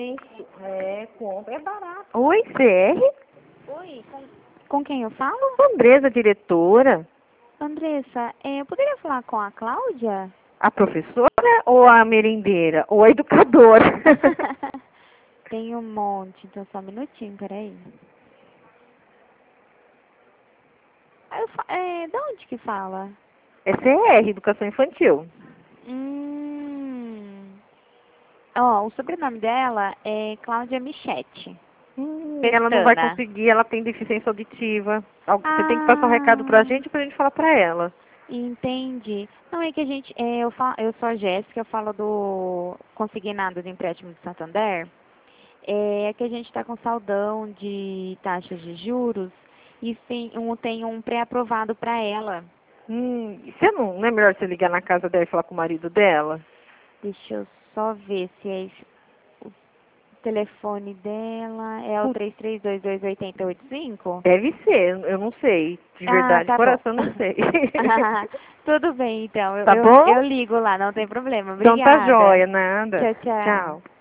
gente, compra, é barato. Oi, CR? Oi, Com quem eu falo? Andresa, diretora. Andressa, eu poderia falar com a Cláudia? A professora ou a merendeira? Ou a educadora? Tem um monte, então só um minutinho, peraí. De onde que fala? É CR, Educação Infantil. Ó, o sobrenome dela é Cláudia Michetti. Ela não vai Pestana. conseguir, ela tem deficiência auditiva. Você tem que passar um recado pra gente falar pra ela. Entendi. Não, é que a gente, eu sou a Jéssica, eu falo do Consignado de Empréstimo de Santander. É que a gente está com saldão de taxas de juros e tem um pré-aprovado para ela. Você não é melhor você ligar na casa dela e falar com o marido dela? Deixa eu só ver se é o telefone dela. É o 33228085? Deve ser, eu não sei. De verdade, Tá coração, bom. não sei. Tudo bem, então. Tá bom? Eu ligo lá, não tem problema. Então tá Obrigada. joia, nada. Tchau, tchau. Tchau.